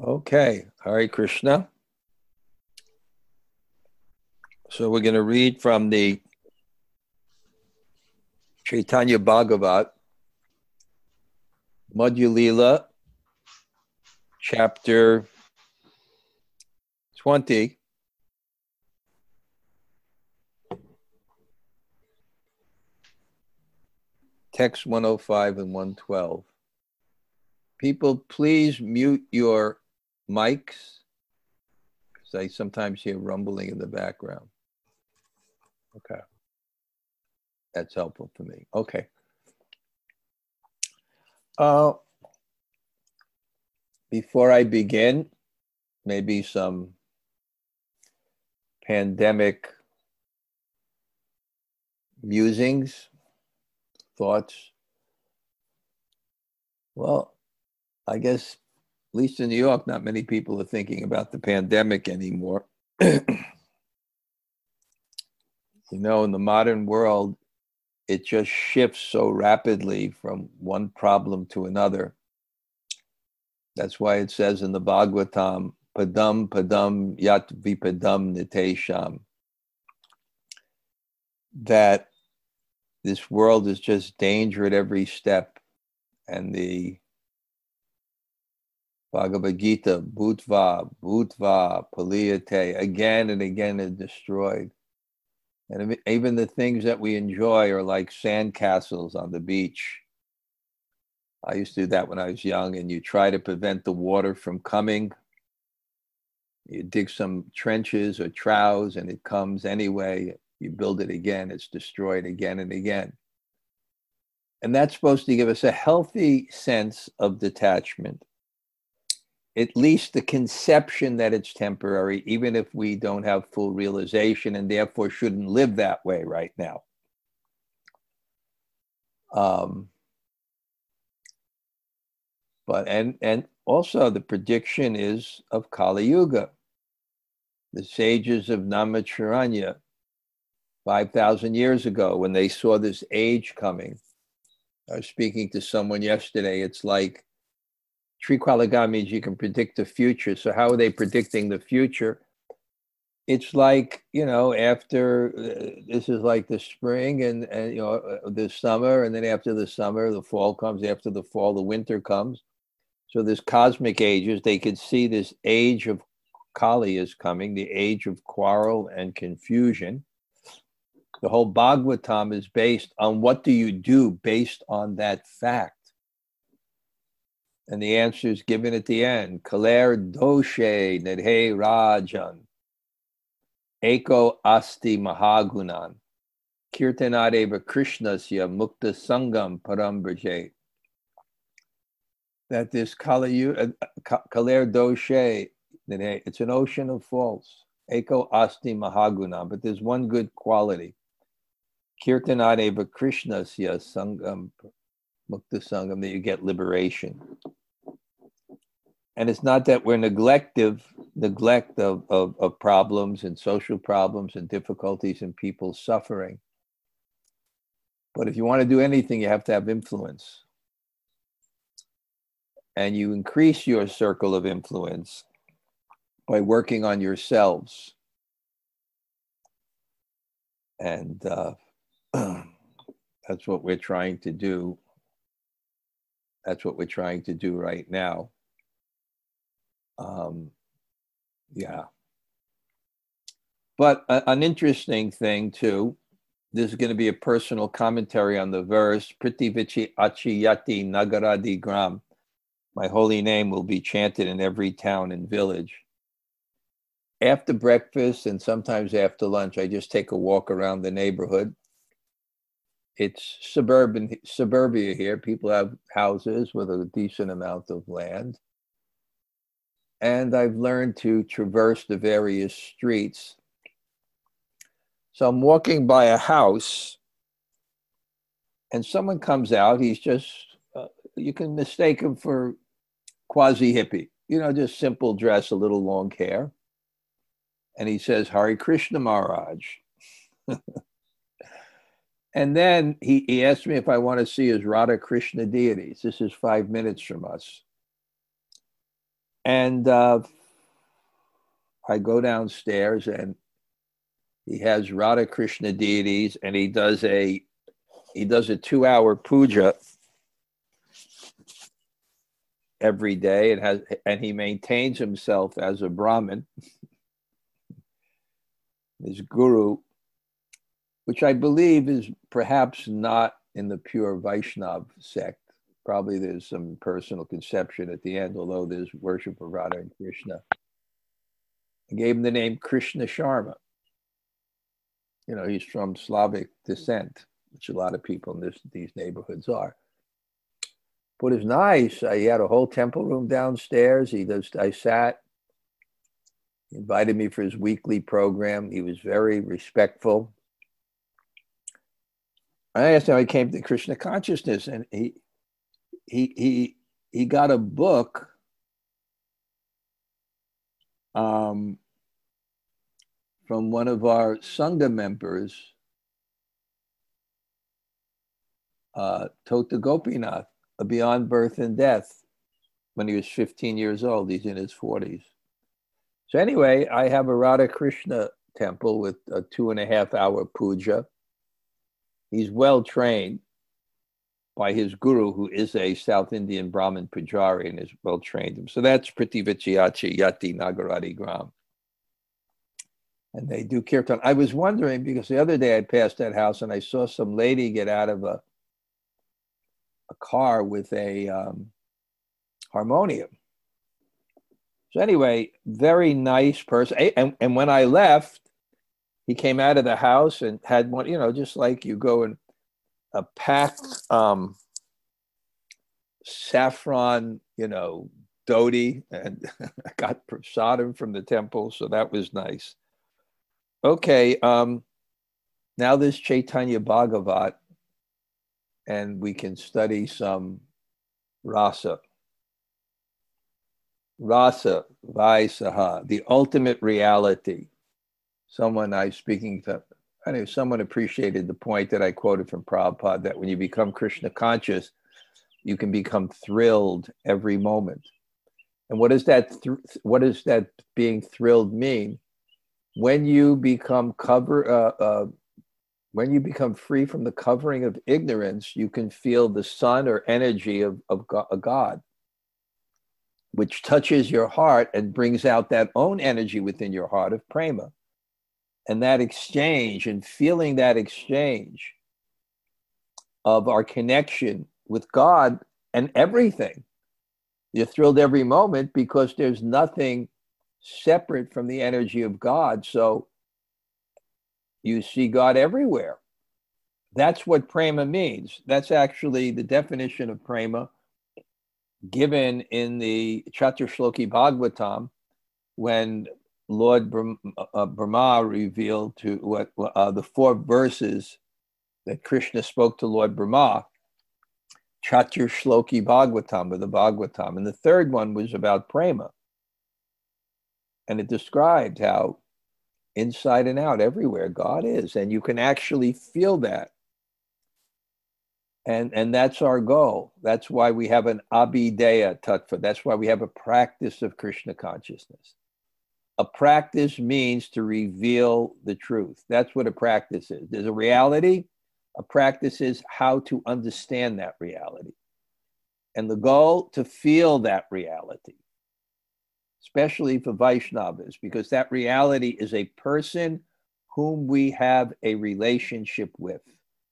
Okay, Hare Krishna. So we're going to read from the Chaitanya Bhagavat, Madhya Lila, chapter 20, text 105 and 112. People, please mute your mics because I sometimes hear rumbling in the background. Okay, that's helpful for me. Okay. Before I begin, maybe some pandemic musings, thoughts. Well, I guess, at least in New York, not many people are thinking about the pandemic anymore. In the modern world, it just shifts so rapidly from one problem to another. That's why it says in the Bhagavatam, padam padam yat vipadam nitesham, that this world is just danger at every step. And the Bhagavad Gita, bhutva, bhutva, paliyate, again and again is destroyed. And even the things that we enjoy are like sandcastles on the beach. I used to do that when I was young, and you try to prevent the water from coming. You dig some trenches or troughs, and it comes anyway. You build it again, it's destroyed again and again. And that's supposed to give us a healthy sense of detachment, at least the conception that it's temporary, even if we don't have full realization and therefore shouldn't live that way right now. And also the prediction is of Kali Yuga. The sages of Namacharanya, 5,000 years ago, when they saw this age coming. I was speaking to someone yesterday. It's like Trikwalaga means you can predict the future. So how are they predicting the future? It's like, after this is like the spring and the summer, and then after the summer, the fall comes. After the fall, the winter comes. So this cosmic ages, they could see this age of Kali is coming, the age of quarrel and confusion. The whole Bhagavatam is based on what do you do based on that fact. And the answer is given at the end. Kaler doshe nedhe rajan. Eko asti mahagunan. Kirtanadeva krishnasya mukta sangam parambraje. That this kaler doshe, it's an ocean of faults. Eko asti mahagunan. But there's one good quality. Kirtanadeva krishnasya sangam mukta sangam, that you get liberation. And it's not that we're neglect of problems and social problems and difficulties and people's suffering. But if you want to do anything, you have to have influence. And you increase your circle of influence by working on yourselves. And that's what we're trying to do. That's what we're trying to do right now. Yeah. But an interesting thing too, this is going to be a personal commentary on the verse, Pritivichi Achiyati Nagaradi Gram. My holy name will be chanted in every town and village. After breakfast and sometimes after lunch, I just take a walk around the neighborhood. It's suburbia here. People have houses with a decent amount of land. And I've learned to traverse the various streets. So I'm walking by a house and someone comes out. He's just, you can mistake him for quasi-hippie, just simple dress, a little long hair. And he says, Hare Krishna Maharaj. And then he asked me if I want to see his Radha Krishna deities. This is 5 minutes from us. And I go downstairs and he has Radha Krishna deities, and he does a 2-hour puja every day, and he maintains himself as a Brahmin. His guru, which I believe is perhaps not in the pure Vaishnav sect. Probably there's some personal conception at the end, although there's worship of Radha and Krishna. I gave him the name Krishna Sharma. You know, he's from Slavic descent, which a lot of people in these neighborhoods are. But it's nice. He had a whole temple room downstairs. I sat. He invited me for his weekly program. He was very respectful. I asked him how he came to Krishna consciousness, and he got a book from one of our Sangha members, Tota Gopinath, Beyond Birth and Death, when he was 15 years old. He's in his 40s. So anyway, I have a Radha Krishna temple with a 2.5-hour puja. He's well trained by his guru, who is a South Indian Brahmin Pujari and has well trained him. So that's Prithvichi Yati Nagaradi Gram. And they do kirtan. I was wondering, because the other day I passed that house and I saw some lady get out of a car with a harmonium. So anyway, very nice person. And when I left, he came out of the house and had one, just like you go in a packed saffron, dhoti, and I got prasadam from the temple. So that was nice. Okay, now this Chaitanya Bhagavat, and we can study some rasa. Rasa, Vaisaha, the ultimate reality. Someone appreciated the point that I quoted from Prabhupada, that when you become Krishna conscious, you can become thrilled every moment. And what does that being thrilled mean? When you become free from the covering of ignorance, you can feel the sun or energy of God, which touches your heart and brings out that own energy within your heart of prema. And that exchange, and feeling that exchange of our connection with God and everything, you're thrilled every moment because there's nothing separate from the energy of God. So you see God everywhere. That's what prema means. That's actually the definition of prema given in the Chaturshloki Bhagavatam, when Lord Brahma revealed to the 4 verses that Krishna spoke to Lord Brahma, Chaturshloki Bhagavatam, or the Bhagavatam. And the third one was about prema. And it described how inside and out, everywhere, God is. And you can actually feel that. And that's our goal. That's why we have an Abhideya Tattva. That's why we have a practice of Krishna consciousness. A practice means to reveal the truth. That's what a practice is. There's a reality. A practice is how to understand that reality. And the goal, to feel that reality, especially for Vaishnavas, because that reality is a person whom we have a relationship with.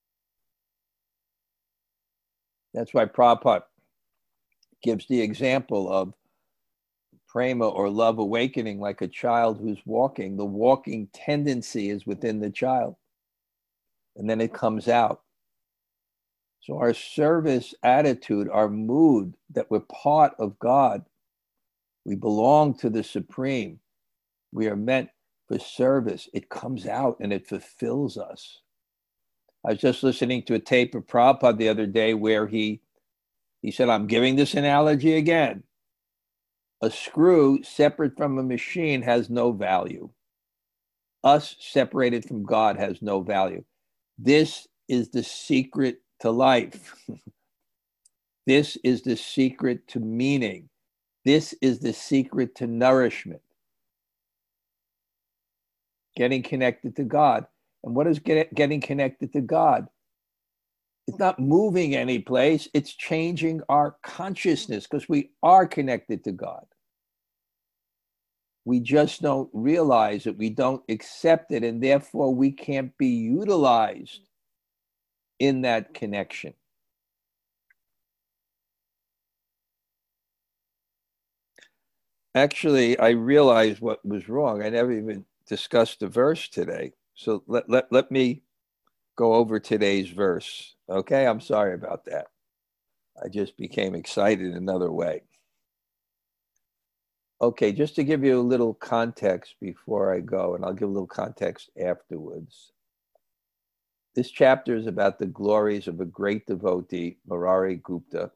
That's why Prabhupada gives the example of prema, or love awakening, like a child who's walking. The walking tendency is within the child, and then it comes out. So our service attitude, our mood, that we're part of God, we belong to the Supreme, we are meant for service, it comes out and it fulfills us. I was just listening to a tape of Prabhupada the other day where he said, I'm giving this analogy again. A screw separate from a machine has no value. Us separated from God has no value. This is the secret to life. This is the secret to meaning. This is the secret to nourishment. Getting connected to God. And what is getting connected to God? It's not moving any place. It's changing our consciousness because we are connected to God. We just don't realize it. We don't accept it. And therefore, we can't be utilized in that connection. Actually, I realized what was wrong. I never even discussed the verse today. So let me go over today's verse. Okay, I'm sorry about that. I just became excited another way. Okay, just to give you a little context before I go, and I'll give a little context afterwards. This chapter is about the glories of a great devotee, Murari Gupta,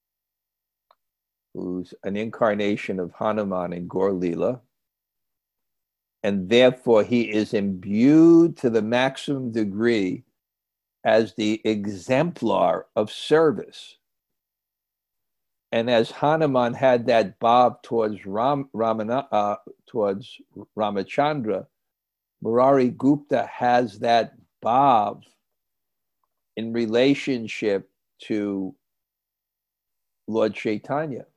who's an incarnation of Hanuman in Gaur Leela. And therefore, he is imbued to the maximum degree as the exemplar of service. And as Hanuman had that bhav towards towards Ramachandra, Murari Gupta has that bhav in relationship to Lord Chaitanya.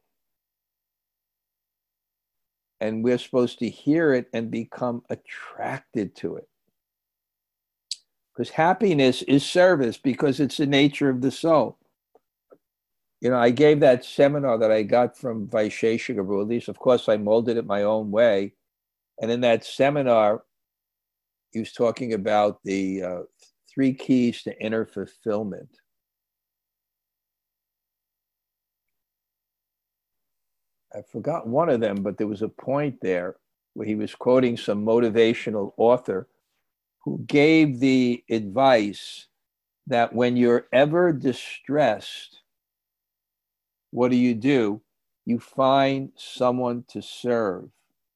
And we're supposed to hear it and become attracted to it. Because happiness is service, because it's the nature of the soul. You know, I gave that seminar that I got from Vaisheshika Prabhu. At least, of course, I molded it my own way. And in that seminar, he was talking about the 3 keys to inner fulfillment. I forgot one of them, but there was a point there where he was quoting some motivational author who gave the advice that when you're ever distressed, what do? You find someone to serve.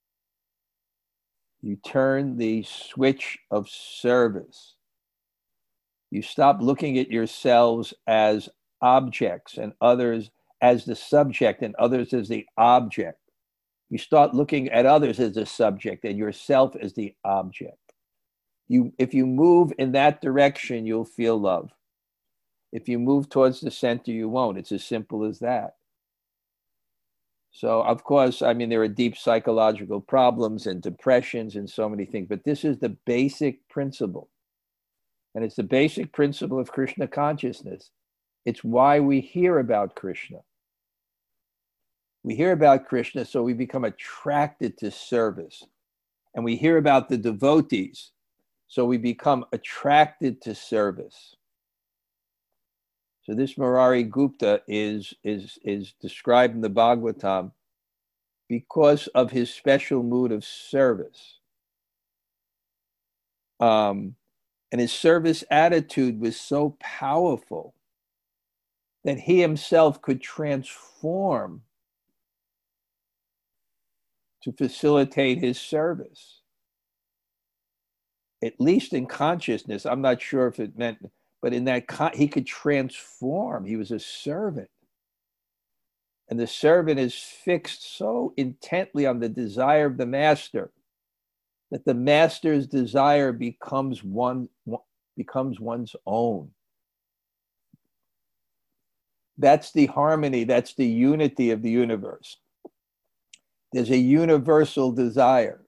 You turn the switch of service. You stop looking at yourselves as objects and others as the subject and others as the object. You start looking at others as the subject and yourself as the object. If you move in that direction, you'll feel love. If you move towards the center, you won't. It's as simple as that. So, of course, I mean, there are deep psychological problems and depressions and so many things, but this is the basic principle. And it's the basic principle of Krishna consciousness. It's why we hear about Krishna. We hear about Krishna, so we become attracted to service. And we hear about the devotees, so we become attracted to service. So this Murari Gupta is described in the Bhagavatam because of his special mood of service. And his service attitude was so powerful that he himself could transform to facilitate his service. At least in consciousness, I'm not sure if it meant, but in that he could transform. He was a servant. And the servant is fixed so intently on the desire of the master that the master's desire becomes one's own. That's the harmony, that's the unity of the universe. There's a universal desire.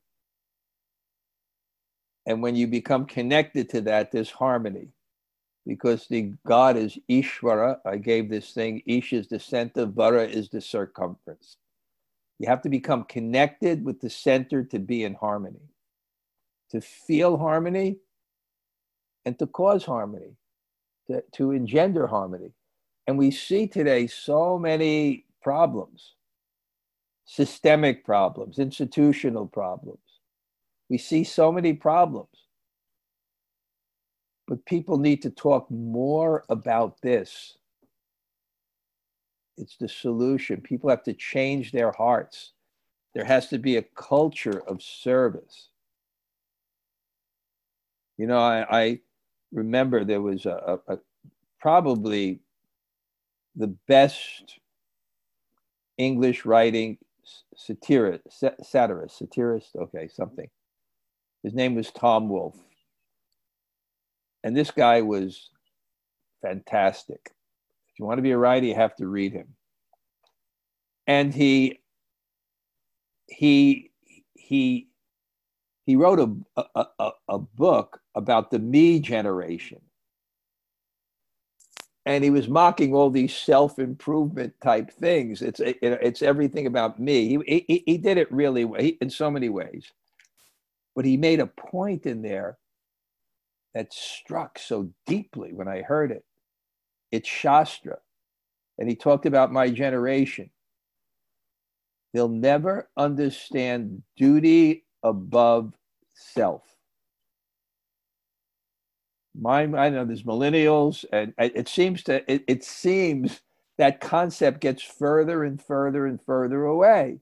And when you become connected to that, there's harmony. Because the God is Ishvara. I gave this thing, Ish is the center, Vara is the circumference. You have to become connected with the center to be in harmony, to feel harmony, and to cause harmony, to engender harmony. And we see today so many problems, systemic problems, institutional problems. We see so many problems. But people need to talk more about this. It's the solution. People have to change their hearts. There has to be a culture of service. You know, I remember there was a probably the best English writing satirist, okay, something. His name was Tom Wolfe. And this guy was fantastic. If you want to be a writer, you have to read him. And he wrote a book about the me generation. And he was mocking all these self-improvement type things. It's everything about me. He did it really well in so many ways. But he made a point in there that struck so deeply when I heard it. It's Shastra. And he talked about my generation. They'll never understand duty above self. I know there's millennials, and it seems that concept gets further and further and further away.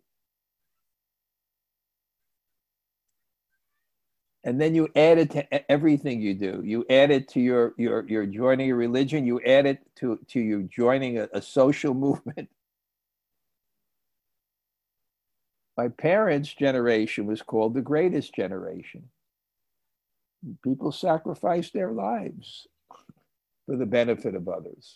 And then you add it to everything you do. You add it to your joining a religion. You add it to you joining a social movement. My parents' generation was called the greatest generation. People sacrificed their lives for the benefit of others.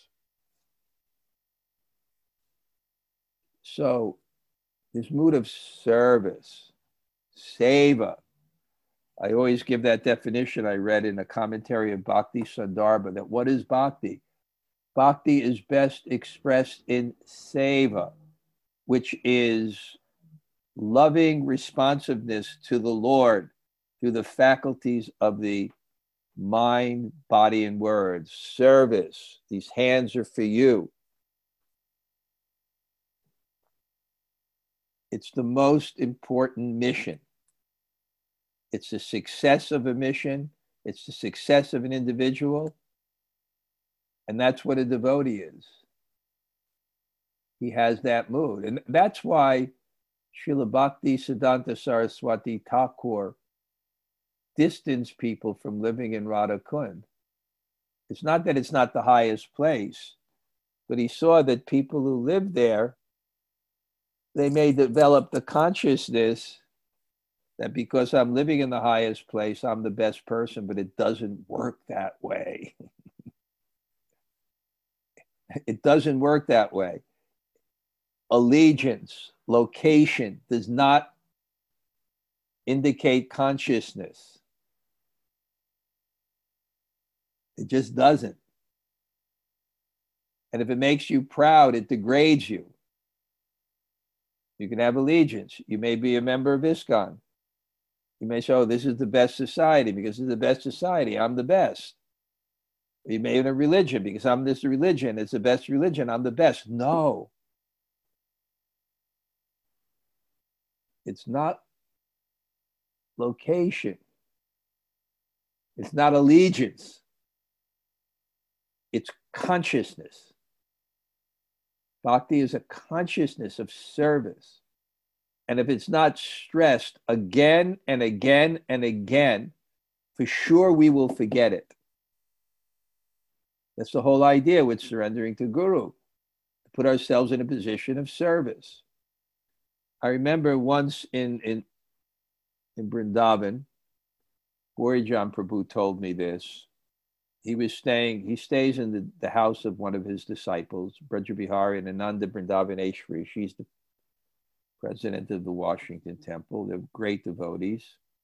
So this mood of service, seva. I always give that definition I read in a commentary of Bhakti Sandarbha, that what is bhakti? Bhakti is best expressed in seva, which is loving responsiveness to the Lord through the faculties of the mind, body, and words. Service. These hands are for you. It's the most important mission. It's the success of a mission. It's the success of an individual. And that's what a devotee is. He has that mood. And that's why Srila Bhakti Siddhanta Saraswati Thakur distanced people from living in Radha Kund. It's not that it's not the highest place, but he saw that people who live there, they may develop the consciousness that because I'm living in the highest place, I'm the best person, but it doesn't work that way. It doesn't work that way. Allegiance, location does not indicate consciousness. It just doesn't. And if it makes you proud, it degrades you. You can have allegiance. You may be a member of ISKCON. You may say, oh, this is the best society. Because it's the best society, I'm the best. You may have a religion. Because I'm this religion, it's the best religion, I'm the best. No. It's not location. It's not allegiance. It's consciousness. Bhakti is a consciousness of service. And if it's not stressed again and again and again, for sure we will forget it. That's the whole idea with surrendering to Guru, to put ourselves in a position of service. I remember once in Vrindavan, Gaurijan Prabhu told me this. He stays in the house of one of his disciples, Brajabihari and Ananda Vrindavaneshwari. She's the president of the Washington Temple. They're great devotees.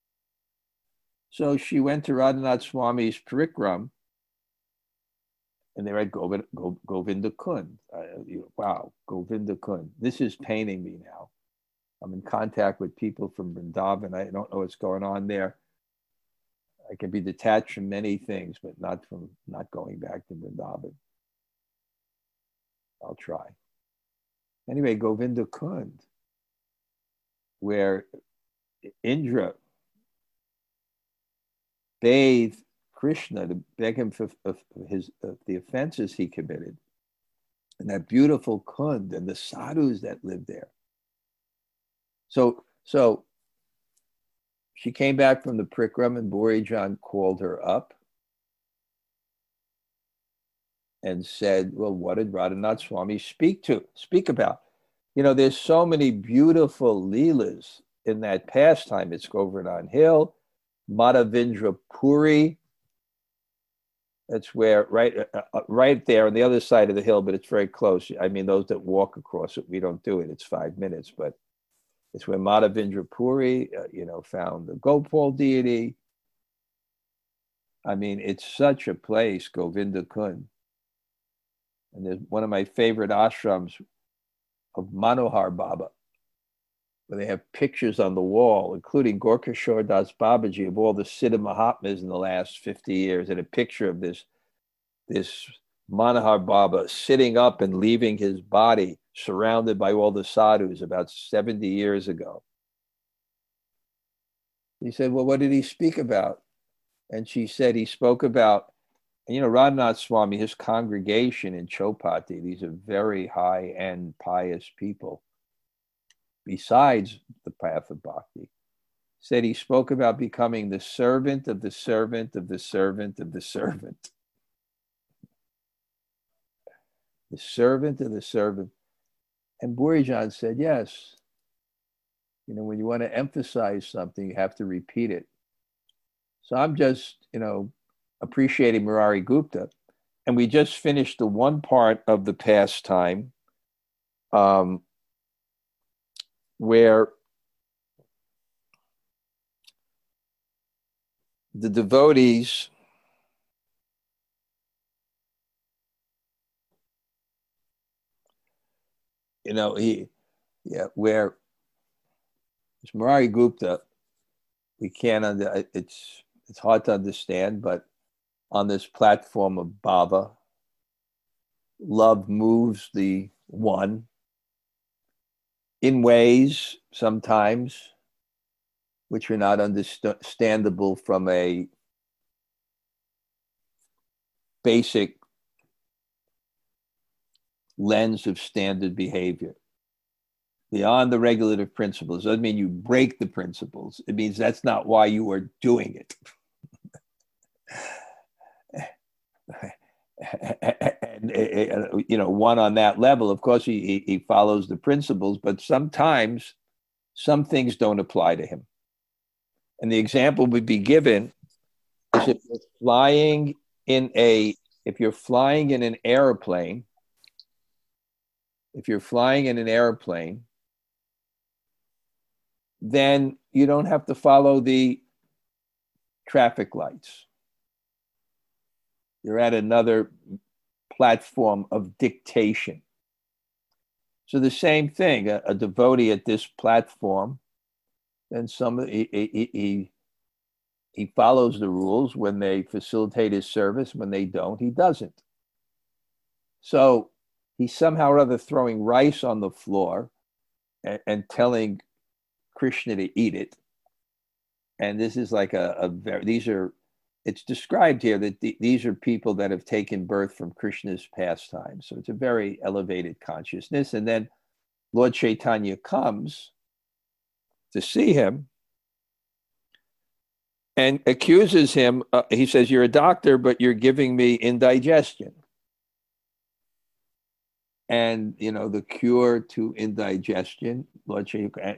So she went to Radhanath Swami's parikram, and they read Govinda Kund. Wow, Govinda Kund. This is paining me now. I'm in contact with people from Vrindavan. I don't know what's going on there. I can be detached from many things, but not going back to Vrindavan. I'll try. Anyway, Govinda Kund, where Indra bathed Krishna to beg him for the offenses he committed, and that beautiful Kund and the sadhus that lived there. So she came back from the parikram, and Gaurijan called her up and said, well, what did Radhanath Swami speak about? There's so many beautiful leelas in that pastime. It's Govardhan Hill, Madhavendra Puri. That's where right there on the other side of the hill, but it's very close. I mean, those that walk across it, we don't do it. It's 5 minutes, but it's where Madhavendra Puri, found the Gopal deity. I mean, it's such a place, Govinda Kund. And there's one of my favorite ashrams of Manohar Baba, where they have pictures on the wall, including Gorkashore Das Babaji, of all the Siddha Mahatmas in the last 50 years, and a picture of this Manohar Baba sitting up and leaving his body, surrounded by all the sadhus about 70 years ago. He said, well, what did he speak about? And she said he spoke about, Radhanath Swami, his congregation in Chopati, these are very high-end pious people, besides the path of bhakti. Said he spoke about becoming the servant of the servant of the servant of the servant. The servant of the servant. And Burijan said, yes. When you want to emphasize something, you have to repeat it. So I'm just, appreciating Murari Gupta. And we just finished the one part of the pastime where the devotees where it's Murari Gupta, we can't it's hard to understand, but on this platform of Bhava, love moves the one in ways sometimes which are not understandable from a basic lens of standard behavior. Beyond the regulative principles doesn't mean you break the principles. It means that's not why you are doing it. And one on that level, of course, he follows the principles, but sometimes some things don't apply to him. And the example would be given is if you're flying in an airplane, then you don't have to follow the traffic lights. You're at another platform of dictation. So the same thing, a devotee at this platform, then he follows the rules when they facilitate his service. When they don't, he doesn't. So he's somehow or other throwing rice on the floor and telling Krishna to eat it. And this is like it's described here that these are people that have taken birth from Krishna's pastime. So it's a very elevated consciousness. And then Lord Chaitanya comes to see him and accuses him. He says, you're a doctor, but you're giving me indigestion. And, the cure to indigestion, Lord Chaitanya,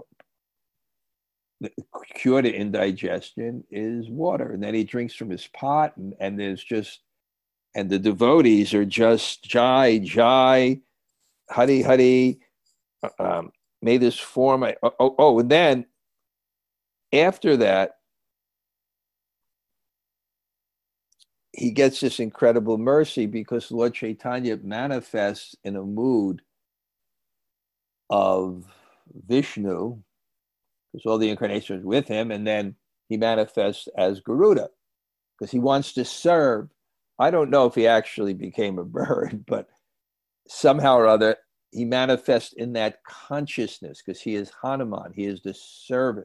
the cure to indigestion is water. And then he drinks from his pot, and the devotees are just Jai, Jai, Hari, Hari, may this form. And then after that, he gets this incredible mercy because Lord Chaitanya manifests in a mood of Vishnu, because all the incarnations are with him, and then he manifests as Garuda because he wants to serve. I don't know if he actually became a bird, but somehow or other, he manifests in that consciousness because he is Hanuman, he is the servant.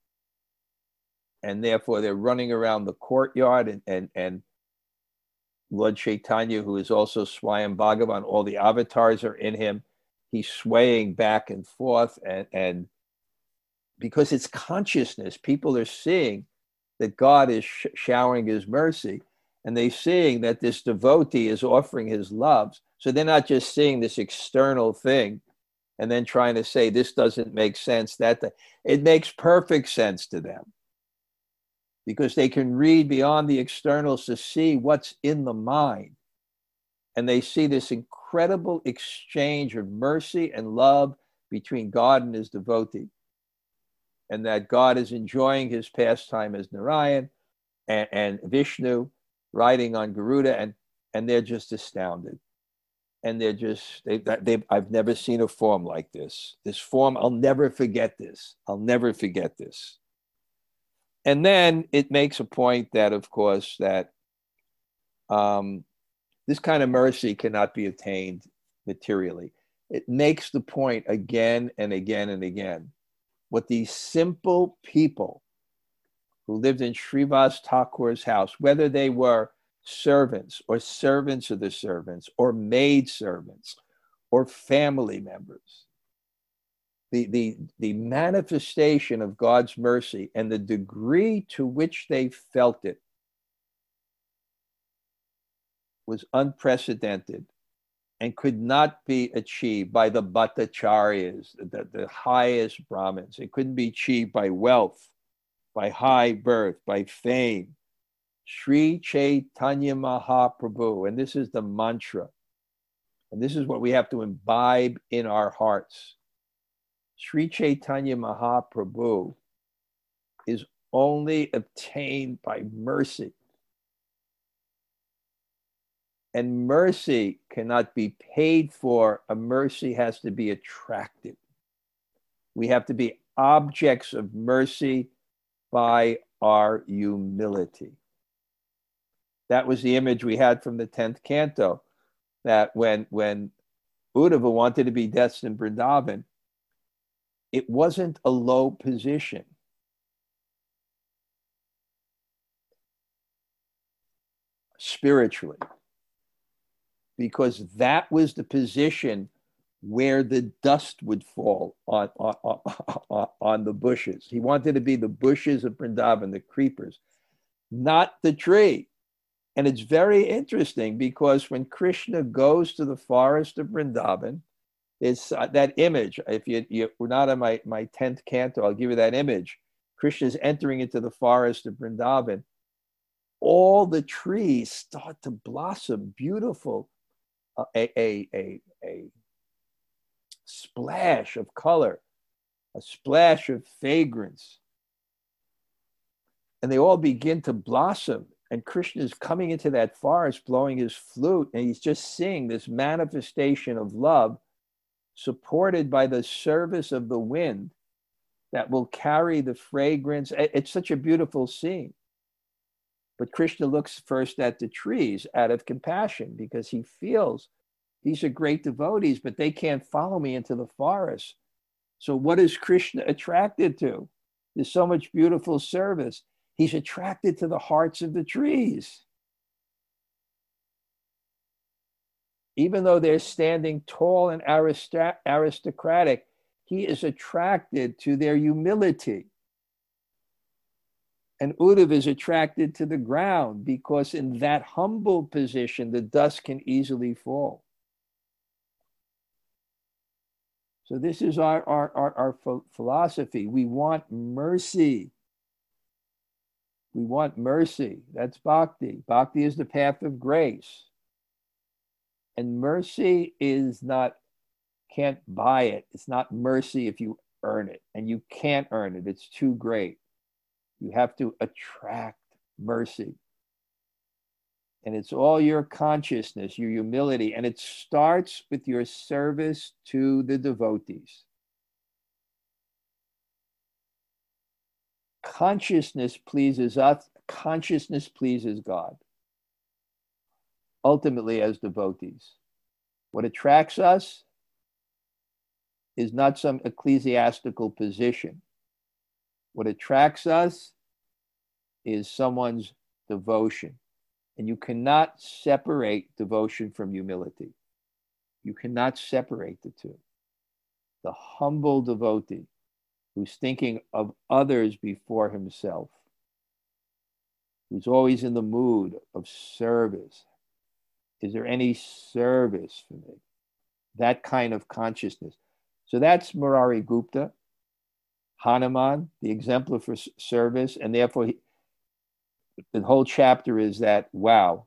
And therefore, they're running around the courtyard, and Lord Chaitanya, who is also Swayam Bhagavan, all the avatars are in him. He's swaying back and forth, and because it's consciousness, people are seeing that God is showering his mercy, and they're seeing that this devotee is offering his loves. So they're not just seeing this external thing and then trying to say this doesn't make sense, it makes perfect sense to them, because they can read beyond the externals to see what's in the mind. And they see this incredible exchange of mercy and love between God and his devotee. And that God is enjoying his pastime as Narayan and Vishnu riding on Garuda, and they're just astounded. And I've never seen a form like this. This form, I'll never forget this. I'll never forget this. And then it makes a point that, of course, that this kind of mercy cannot be attained materially. It makes the point again and again and again. What these simple people who lived in Srivas Thakur's house, whether they were servants or servants of the servants or maid servants or family members, the manifestation of God's mercy and the degree to which they felt it was unprecedented and could not be achieved by the Bhattacharyas, the highest Brahmins. It couldn't be achieved by wealth, by high birth, by fame. Sri Chaitanya Mahaprabhu, and this is the mantra, and this is what we have to imbibe in our hearts. Sri Chaitanya Mahaprabhu is only obtained by mercy. And mercy cannot be paid for. A mercy has to be attracted. We have to be objects of mercy by our humility. That was the image we had from the 10th canto, that when Uddhava wanted to be destined Vrindavan, it wasn't a low position. Spiritually, because that was the position where the dust would fall on the bushes. He wanted to be the bushes of Vrindavan, the creepers, not the tree. And it's very interesting, because when Krishna goes to the forest of Vrindavan, it's that image. If you were not on my 10th canto, I'll give you that image. Krishna's entering into the forest of Vrindavan. All the trees start to blossom, beautiful, a splash of color, a splash of fragrance. And they all begin to blossom. And Krishna is coming into that forest blowing his flute, and he's just seeing this manifestation of love supported by the service of the wind that will carry the fragrance. It's such a beautiful scene. But Krishna looks first at the trees out of compassion, because he feels these are great devotees, but they can't follow me into the forest. So what is Krishna attracted to? There's so much beautiful service. He's attracted to the hearts of the trees. Even though they're standing tall and aristocratic, he is attracted to their humility. And Uddhava is attracted to the ground, because in that humble position, the dust can easily fall. So this is our philosophy. We want mercy. We want mercy. That's bhakti. Bhakti is the path of grace. And mercy is not, can't buy it. It's not mercy if you earn it. And you can't earn it. It's too great. You have to attract mercy. And it's all your consciousness, your humility. And it starts with your service to the devotees. Consciousness pleases us. Consciousness pleases God. Ultimately, as devotees. What attracts us is not some ecclesiastical position. What attracts us is someone's devotion. And you cannot separate devotion from humility. You cannot separate the two. The humble devotee who's thinking of others before himself, who's always in the mood of service. Is there any service for me? That kind of consciousness. So that's Murari Gupta, Hanuman, the exemplar for service, and therefore the whole chapter is that, wow,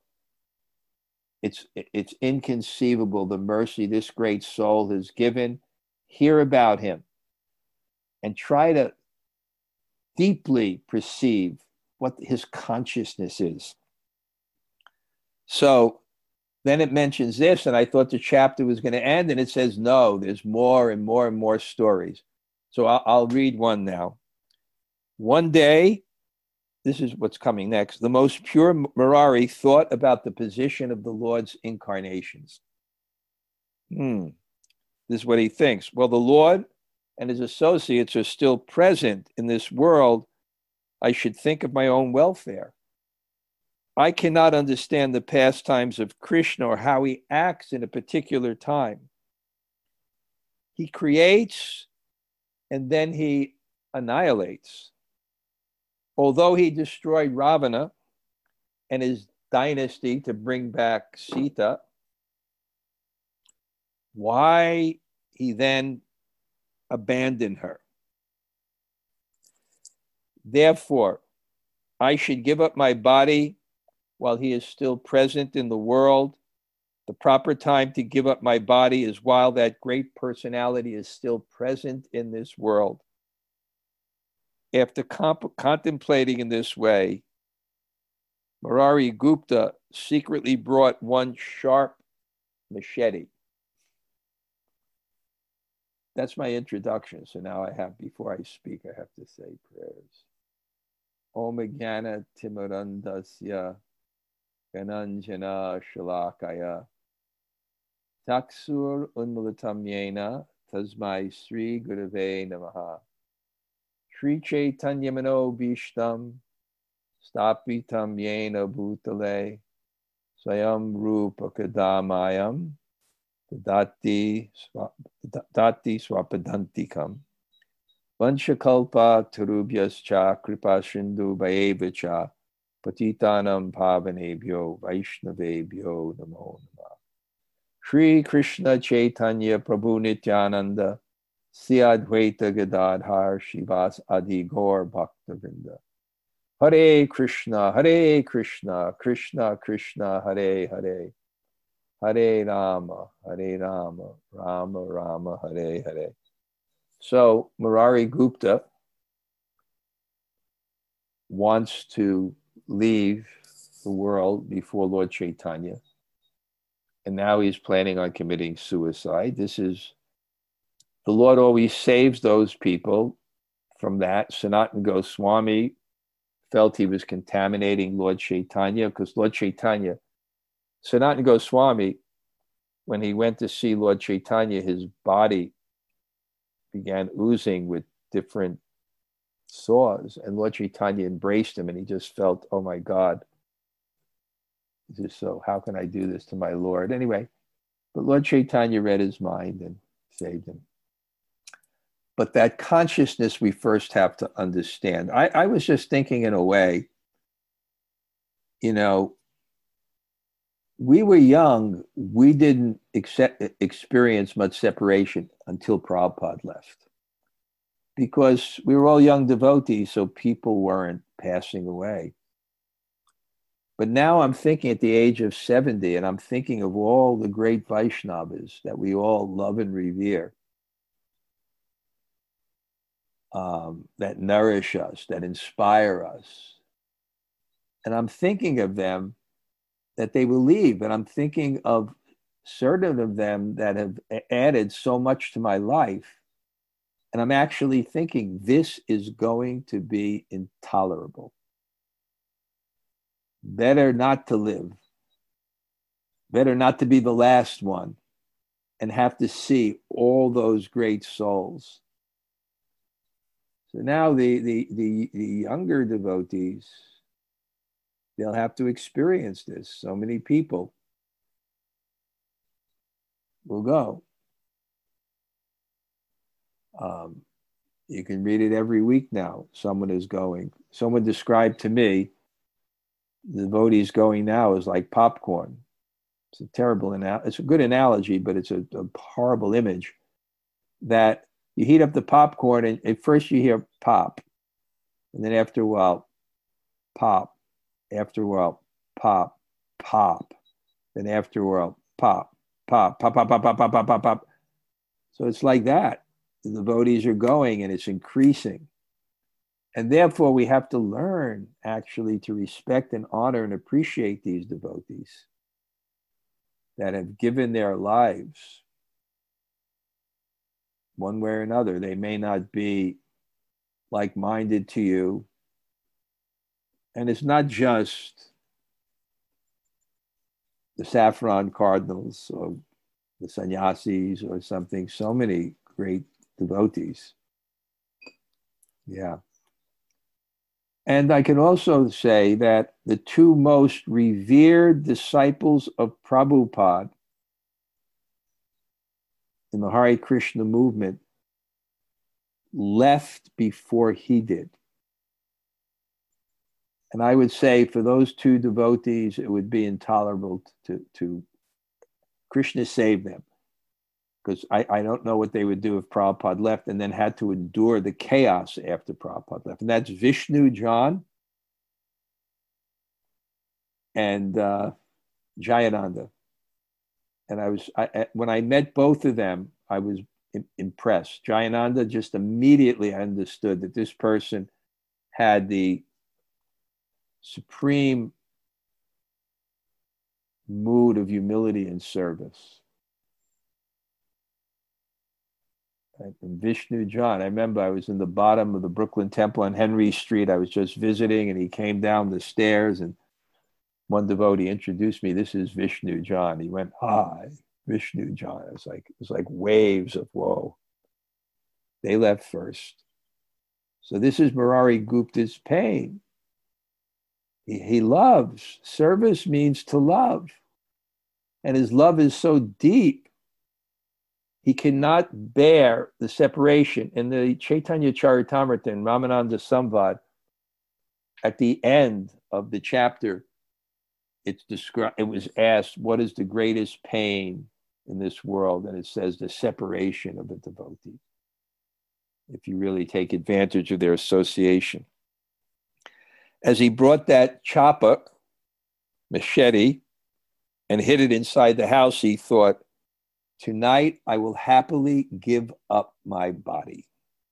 it's inconceivable the mercy this great soul has given. Hear about him and try to deeply perceive what his consciousness is. So then it mentions this, and I thought the chapter was going to end, and it says, no, there's more and more and more stories. So I'll read one now. One day, this is what's coming next, the most pure Murari thought about the position of the Lord's incarnations. This is what he thinks. Well, the Lord and his associates are still present in this world. I should think of my own welfare. I cannot understand the pastimes of Krishna or how he acts in a particular time. He creates and then he annihilates. Although he destroyed Ravana and his dynasty to bring back Sita, why he then abandoned her? Therefore, I should give up my body while he is still present in the world. The proper time to give up my body is while that great personality is still present in this world. After contemplating in this way, Murari Gupta secretly brought one sharp machete. That's my introduction. So now before I speak, I have to say prayers. Om Jnana Timurandasya Gananjana Shalakaya Taksur Unmulatam Yena Tasmai Sri Gurave Namaha Sri Chaitanya Mano Bhishtam Stapitam Yena Bhutale Swayam Rupa Kadamayam Dati Swapadantikam Vanchakalpa Tarubhyascha Kripa Sindhu Bhayevacha Patitanam Pavanebhyo Vaishnavebhyo Namo Namah. Shri Krishna Chaitanya Prabhu Nityananda Sri Advaita Gadadhar Shivas Adi Gaur Bhaktavinda. Hare Krishna, Krishna Krishna, Hare Hare. Hare Rama, Rama Rama, Hare Hare. So Murari Gupta wants to leave the world before Lord Chaitanya. And now he's planning on committing suicide. The Lord always saves those people from that. Sanatana Goswami felt he was contaminating Lord Chaitanya because Lord Chaitanya, Sanatana Goswami, when he went to see Lord Chaitanya, his body began oozing with different sores, and Lord Chaitanya embraced him, and he just felt, oh my God, how can I do this to my Lord? Anyway, but Lord Chaitanya read his mind and saved him. But that consciousness we first have to understand. I was just thinking in a way, we were young, we didn't experience much separation until Prabhupada left. Because we were all young devotees, so people weren't passing away. But now I'm thinking at the age of 70, and I'm thinking of all the great Vaishnavas that we all love and revere, that nourish us, that inspire us. And I'm thinking of them that they will leave. And I'm thinking of certain of them that have added so much to my life. And I'm actually thinking this is going to be intolerable. Better not to live. Better not to be the last one and have to see all those great souls. So now the younger devotees, they'll have to experience this. So many people will go. You can read it every week now. Someone is going. Someone described to me the devotees going now is like popcorn. It's a terrible it's a good analogy, but it's a horrible image. that you heat up the popcorn and at first you hear pop, and then after a while, pop, after a while, pop, pop, then after a while, pop, pop, pop, pop, pop, pop, pop, pop, pop, pop. So it's like that. The devotees are going and it's increasing. And therefore, we have to learn actually to respect and honor and appreciate these devotees that have given their lives one way or another. They may not be like-minded to you. And it's not just the saffron cardinals or the sannyasis or something. So many great devotees. Yeah. And I can also say that the two most revered disciples of Prabhupada in the Hare Krishna movement left before he did. And I would say for those two devotees, it would be intolerable to Krishna save them. Because I don't know what they would do if Prabhupada left and then had to endure the chaos after Prabhupada left. And that's Vishnu John and Jayananda. And when I met both of them, I was impressed. Jayananda, just immediately I understood that this person had the supreme mood of humility and service. And Vishnu John, I remember I was in the bottom of the Brooklyn Temple on Henry Street. I was just visiting, and he came down the stairs, and one devotee introduced me. This is Vishnu John. He went, "Hi, Vishnu John." It was like waves of whoa. They left first. So this is Murari Gupta's pain. He loves. Service means to love. And his love is so deep, he cannot bear the separation. In the Chaitanya Charitamrita in Ramananda Samvad, at the end of the chapter, it was asked, what is the greatest pain in this world? And it says the separation of a devotee, if you really take advantage of their association. As he brought that chopper, machete, and hid it inside the house, he thought, tonight I will happily give up my body.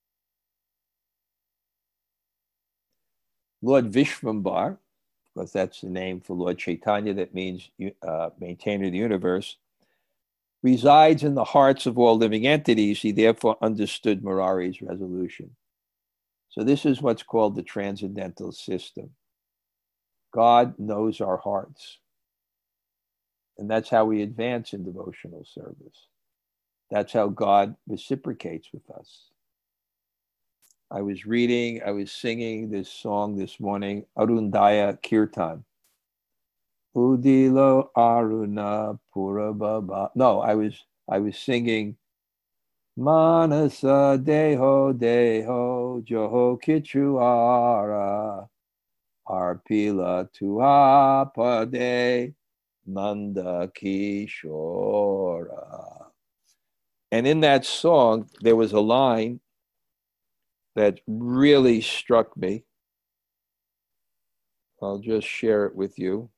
Lord Vishvambar, because that's the name for Lord Chaitanya, that means maintainer of the universe, resides in the hearts of all living entities. He therefore understood Murari's resolution. So this is what's called the transcendental system. God knows our hearts. And that's how we advance in devotional service. That's how God reciprocates with us. I was singing this song this morning, Arundaya Kirtan. Udilo Aruna Purababa. No, I was singing Manasa Deho Deho Joho Kichuara Arpila Tuapade Nanda Kishora. And in that song, there was a line that really struck me. I'll just share it with you.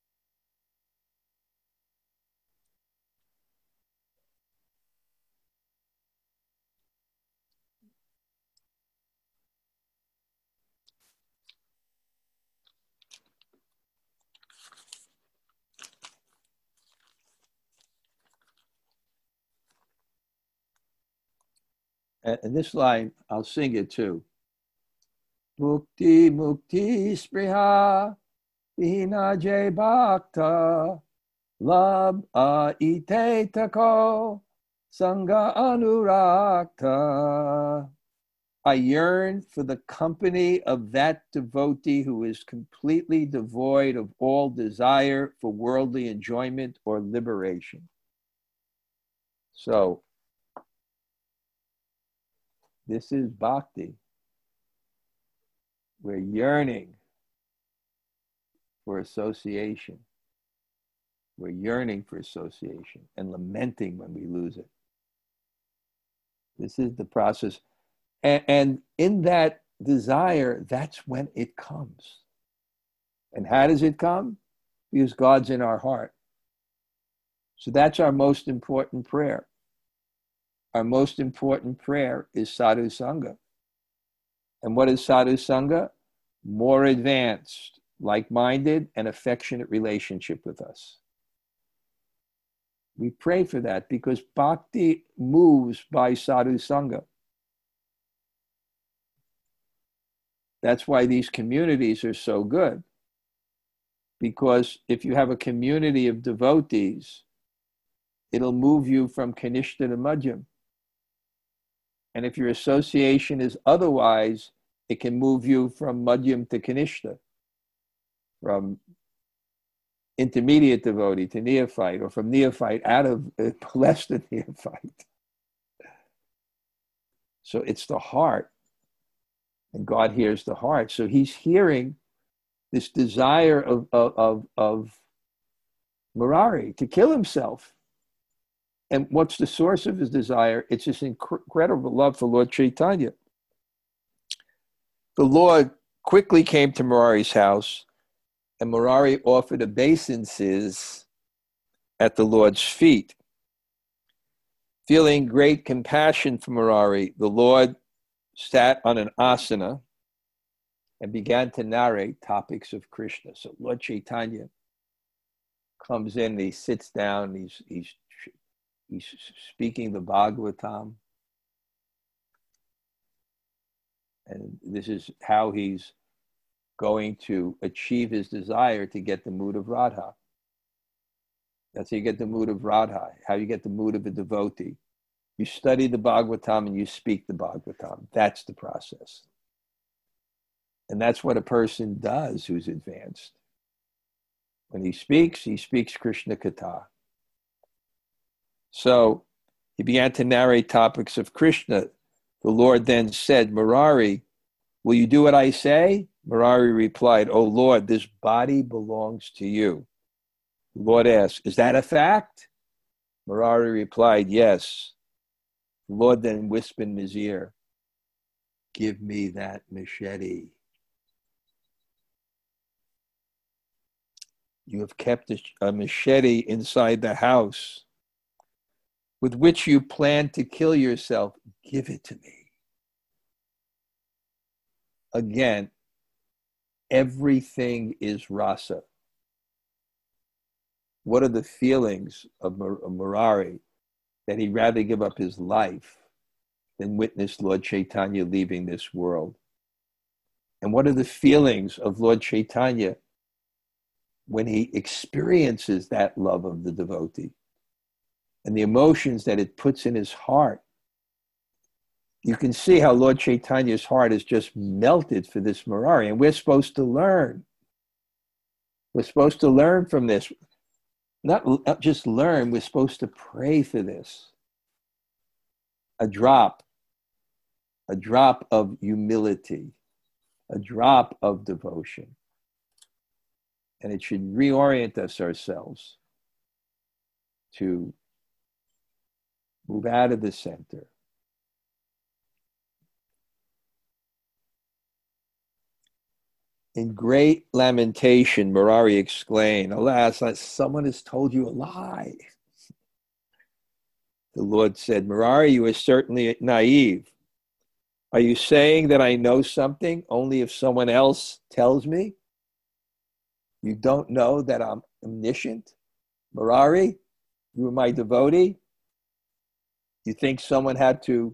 And this line, I'll sing it too. Mukti Mukti Spriha Vihina Bhakta Lab Ite Tako Sangha Anurakta. I yearn for the company of that devotee who is completely devoid of all desire for worldly enjoyment or liberation. So, this is bhakti. We're yearning for association. We're yearning for association and lamenting when we lose it. This is the process. And in that desire, that's when it comes. And how does it come? Because God's in our heart. So that's our most important prayer. Our most important prayer is Sadhu Sangha. And what is Sadhu Sangha? More advanced, like-minded, and affectionate relationship with us. We pray for that because bhakti moves by Sadhu Sangha. That's why these communities are so good. Because if you have a community of devotees, it'll move you from Kanishta to Madhyam. And if your association is otherwise, it can move you from Madhyam to Kanishta, from intermediate devotee to neophyte, or from neophyte out of less than neophyte. So it's the heart. And God hears the heart. So he's hearing this desire of Murari to kill himself. And what's the source of his desire? It's this incredible love for Lord Chaitanya. The Lord quickly came to Murari's house, and Murari offered obeisances at the Lord's feet. Feeling great compassion for Murari, the Lord sat on an asana and began to narrate topics of Krishna. So Lord Chaitanya comes in, he sits down, he's speaking the Bhagavatam. And this is how he's going to achieve his desire to get the mood of Radha. That's how you get the mood of Radha, how you get the mood of a devotee. You study the Bhagavatam and you speak the Bhagavatam. That's the process. And that's what a person does who's advanced. When he speaks Krishna Katha. So he began to narrate topics of Krishna. The Lord then said, Murari, will you do what I say? Murari replied, oh Lord, this body belongs to you. The Lord asked, is that a fact? Murari replied, yes. The Lord then whispered in his ear, give me that machete. You have kept a machete inside the house with which you plan to kill yourself. Give it to me. Again, everything is rasa. What are the feelings of Murari that he'd rather give up his life than witness Lord Chaitanya leaving this world? And what are the feelings of Lord Chaitanya when he experiences that love of the devotee and the emotions that it puts in his heart? You can see how Lord Chaitanya's heart is just melted for this Murari, and we're supposed to learn. We're supposed to learn from this. Not just learn, we're supposed to pray for this. A drop of humility, a drop of devotion. And it should reorient us ourselves to move out of the center. In great lamentation, Murari exclaimed, alas, someone has told you a lie. The Lord said, Murari, you are certainly naive. Are you saying that I know something only if someone else tells me? You don't know that I'm omniscient? Murari, you are my devotee? You think someone had to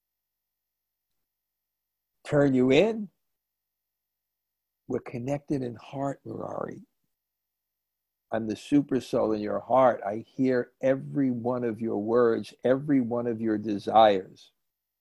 turn you in? We're connected in heart, Murari. I'm the super soul in your heart. I hear every one of your words, every one of your desires.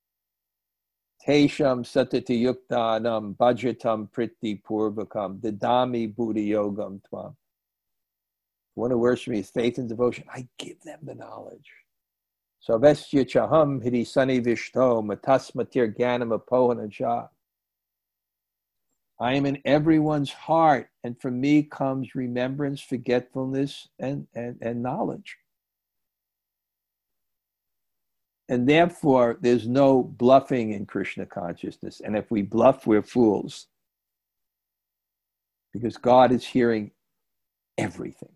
Tesham satati yuktanam bhajatam priti purvakam dadami buddha yogam tvam. Want to worship me with faith and devotion? I give them the knowledge. Sarvesya chaham hidisani vishto matasmatir gyanam apohanaja. I am in everyone's heart, and from me comes remembrance, forgetfulness, and knowledge. And therefore, there's no bluffing in Krishna consciousness. And if we bluff, we're fools. Because God is hearing everything.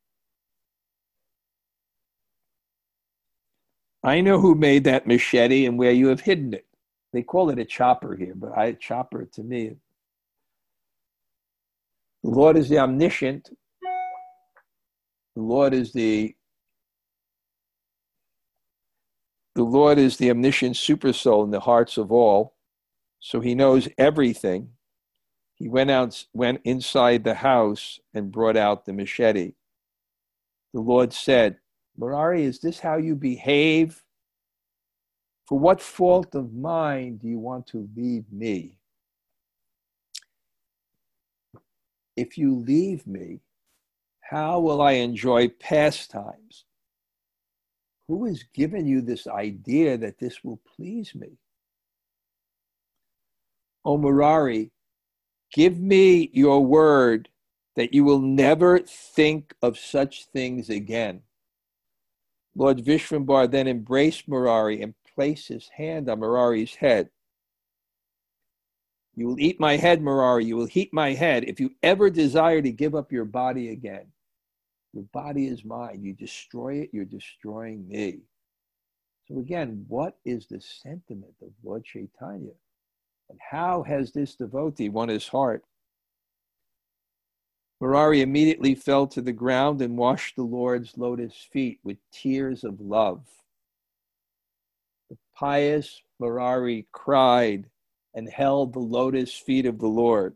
I know who made that machete and where you have hidden it. They call it a chopper here, but chopper to me. The Lord is the omniscient. The Lord is the omniscient super soul in the hearts of all. So he knows everything. He went inside the house and brought out the machete. The Lord said, Murari, is this how you behave? For what fault of mine do you want to leave me? If you leave me, how will I enjoy pastimes? Who has given you this idea that this will please me? O Murari, give me your word that you will never think of such things again. Lord Vishvambar then embraced Murari and placed his hand on Murari's head. You will eat my head, Murari. You will heat my head. If you ever desire to give up your body again, your body is mine. You destroy it, you're destroying me. So again, what is the sentiment of Lord Chaitanya? And how has this devotee won his heart? Murari immediately fell to the ground and washed the Lord's lotus feet with tears of love. The pious Murari cried and held the lotus feet of the Lord.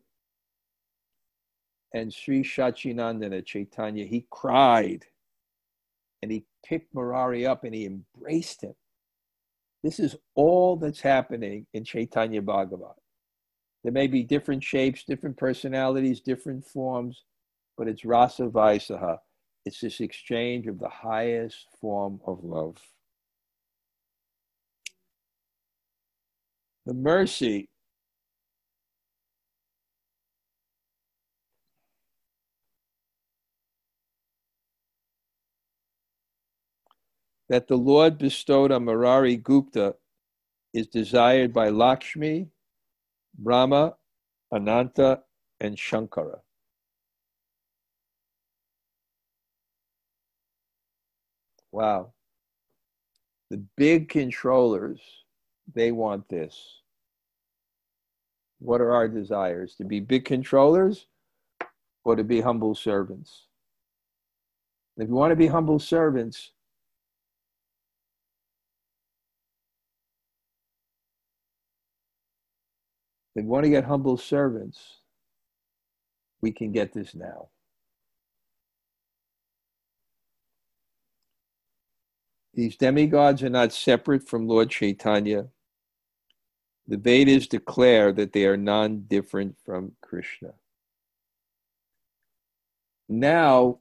And Sri Shachinandana Chaitanya, he cried and he picked Murari up and he embraced him. This is all that's happening in Chaitanya Bhagavat. There may be different shapes, different personalities, different forms, but it's Rasa Vaisaha. It's this exchange of the highest form of love. The mercy that the Lord bestowed on Murari Gupta is desired by Lakshmi, Brahma, Ananta, and Shankara. Wow. The big controllers, they want this. What are our desires? To be big controllers or to be humble servants? If you want to be humble servants, if you want to get humble servants, we can get this now. These demigods are not separate from Lord Chaitanya. The Vedas declare that they are non-different from Krishna. Now,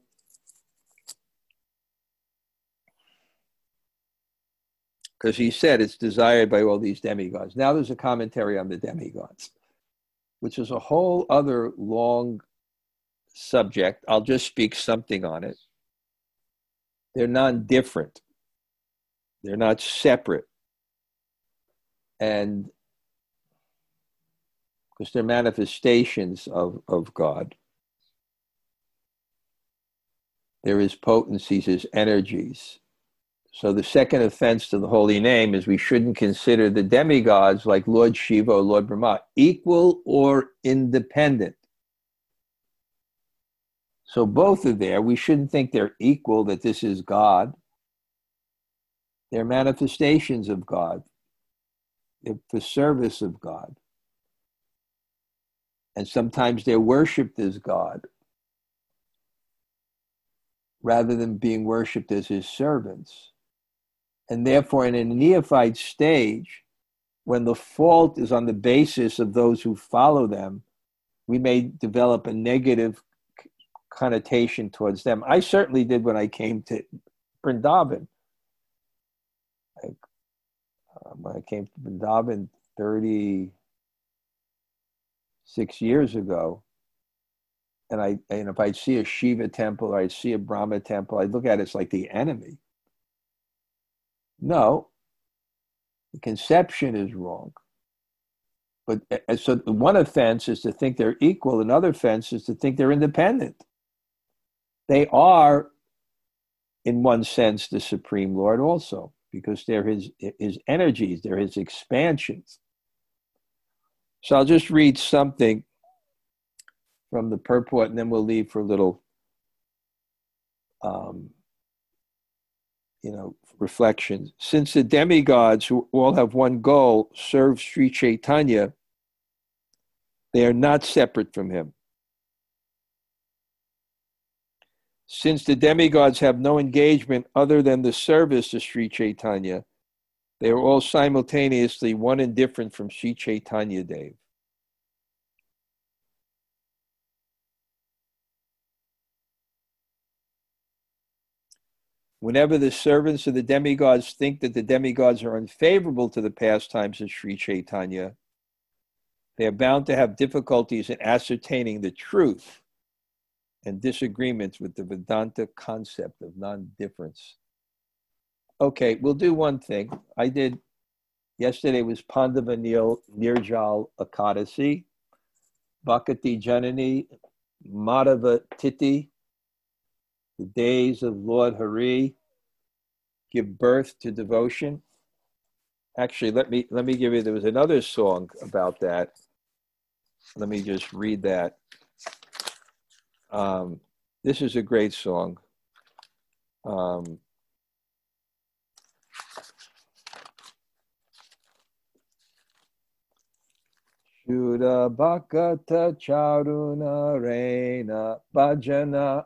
because he said it's desired by all these demigods. Now there's a commentary on the demigods, which is a whole other long subject. I'll just speak something on it. They're non-different. They're not separate. And because they're manifestations of God. There is potencies, there's energies. So the second offense to the holy name is we shouldn't consider the demigods like Lord Shiva or Lord Brahma equal or independent. So both are there. We shouldn't think they're equal, that this is God. They're manifestations of God. They're the service of God. And sometimes they're worshipped as God rather than being worshipped as his servants. And therefore, in a neophyte stage, when the fault is on the basis of those who follow them, we may develop a negative connotation towards them. I certainly did when I came to Vrindavan. When I came to Vrindavan 36 years ago, and if I'd see a Shiva temple or I'd see a Brahma temple, I'd look at it as like the enemy. No, The conception is wrong. But so one offense is to think they're equal. Another offense is to think they're independent. They are, in one sense, the Supreme Lord also, because they're his energies, they're his expansions. So I'll just read something from the purport, and then we'll leave for a little, reflection. Since the demigods, who all have one goal, serve Sri Chaitanya, they are not separate from him. Since the demigods have no engagement other than the service to Sri Chaitanya, they are all simultaneously one and different from Sri Chaitanya Dev. Whenever the servants of the demigods think that the demigods are unfavorable to the pastimes of Sri Chaitanya, they are bound to have difficulties in ascertaining the truth and disagreements with the Vedanta concept of non-difference. Okay, we'll do one thing. Yesterday was Pandava Nirjal Ekadasi, Bhakati Janani, Madhava Tithi, the days of Lord Hari give birth to devotion. Actually, let me give you, there was another song about that. Let me just read that. This is a great song. Shuddha Bhakata Charuna Rena Bhajana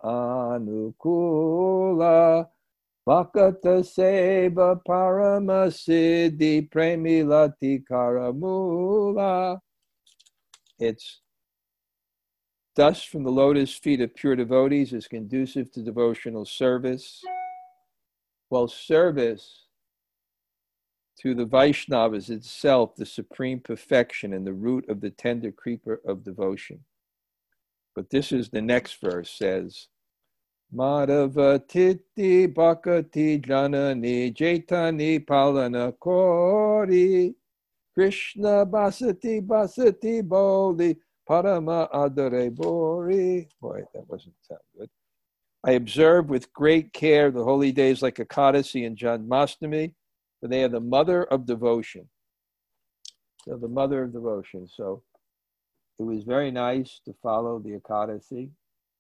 Anukula Bhakata Seva Parama Siddhi Premilati Karamula. It's dust from the lotus feet of pure devotees is conducive to devotional service, while service to the Vaishnavas itself, the supreme perfection and the root of the tender creeper of devotion. But this is the next verse, says, Madhava Titi Bhakati Janani Jaitani Palana Kori Krishna Basati Boli Parama Adare Bori. Boy, that doesn't sound good. I observe with great care the holy days like Ekadasi and Janmashtami, for they are the mother of devotion. So the mother of devotion. So it was very nice to follow the Ekadasi,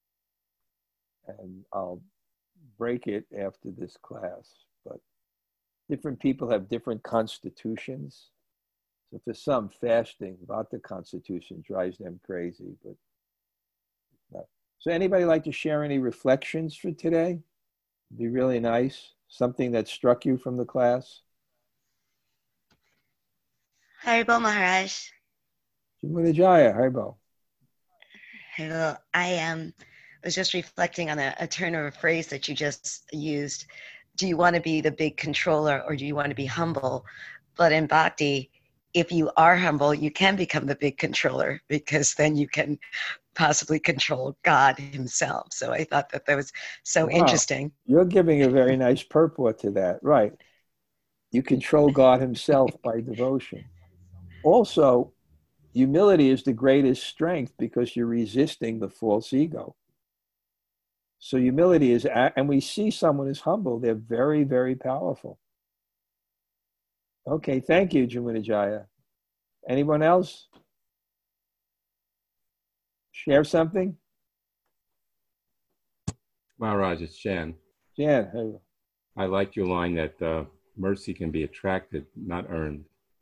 and I'll break it after this class. But different people have different constitutions. So for some, fasting about the constitution drives them crazy. But no. So anybody like to share any reflections for today? It'd be really nice. Something that struck you from the class? Haribo Maharaj. Jamunajaya, Haribo. Hello. I was just reflecting on a turn of a phrase that you just used. Do you want to be the big controller or do you want to be humble? But in Bhakti, if you are humble, you can become the big controller because then you can possibly control God himself. So I thought that was so interesting. You're giving a very nice purport to that, right? You control God himself by devotion. Also, humility is the greatest strength because you're resisting the false ego. So humility is, and we see someone is humble, they're very, very powerful. Okay, thank you, Jamunajaya. Anyone else? Share something? Maharaj, it's Jan. Jan, hey. I like your line that mercy can be attracted, not earned.